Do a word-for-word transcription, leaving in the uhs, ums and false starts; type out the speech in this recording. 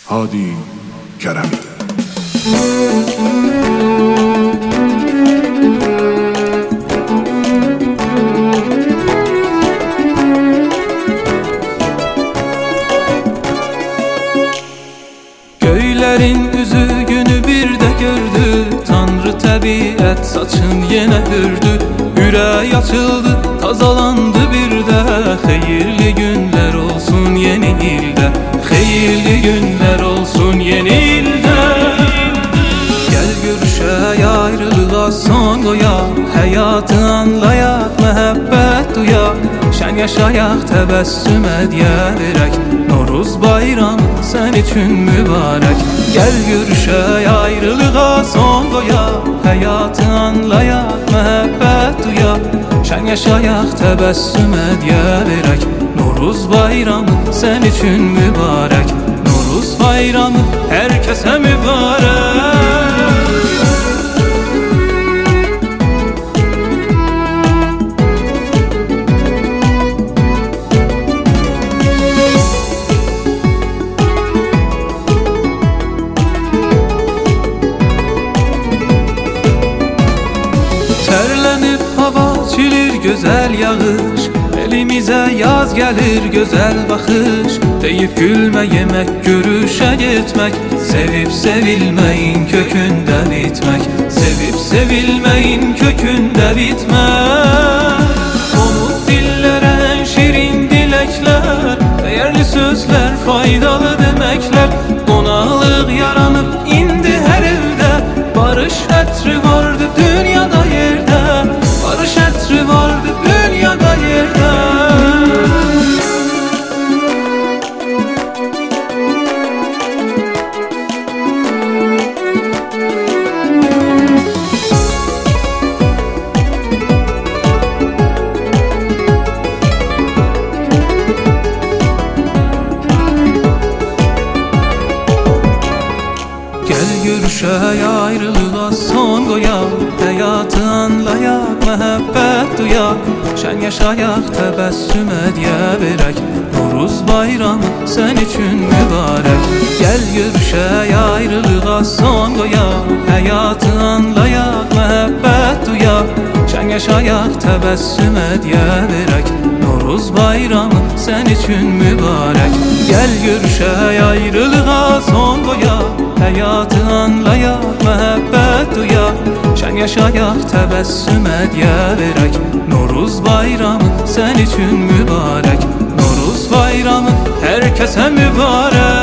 Hadi Kerem. Göylerin üzü günü bir de gördü, Tanrı təbiət saçın yenə hürdü. Ürək açıldı, tazalandı bir de, Xeyirli günler olsun yeni ildə, Xeyirli günler olsun yeni ildə. Gel görüşək, ayrılığa son qoyaq, Həyatı anlayaq, məhəbbət duyaq, Şən yaşayaq, təbəssüm ədiyə verək, Noruz bayramı sən üçün mübarək. Gel görüşək, ayrılığa son qoyaq, Həyatı anlayaq, məhəbbət duyaq, Şən yaşayaq, təbəssüm ədiyə verək, Noruz bayramı sən üçün mübarək, Noruz bayramı hər kəsə mübarək. Terlenip hava çilir güzel yağış, Elimize yaz gelir güzel bakış. Deyip gülme, yemek, görüşe gitmek, Sevip sevilmeyin kökünde bitmek, Sevip sevilmeyin kökünde bitmek. Konuk dillere şirin dilekler, Değerli sözler, faydalı demekler, Qonaqlıq yaranıp indi her evde, Barış ətri vardı dünyada yerde, Barış ətri vardı dünyada yerde. Gel görüşək, ayrılığa son qoyaq, Həyatı anlayaq, məhəbbət duyaq, Şən yaşayaq, təbəssüm ədiyə verək, Noruz bayramı sən üçün mübarək. Gel görüşək, ayrılığa son qoyaq, Həyatı anlayaq, məhəbbət duyaq, Şən yaşayaq, təbəssüm ədiyə verək, Noruz bayramı sən üçün mübarək. Gel görüşək, ayrılığa son qoyaq, Həyatı anlayaq, məhəbbət duyaq, Şən yaşayaq, təbəssüm ədiyə verək, Noruz bayramı sən üçün mübarək, Noruz bayramı hər kəsə mübarək.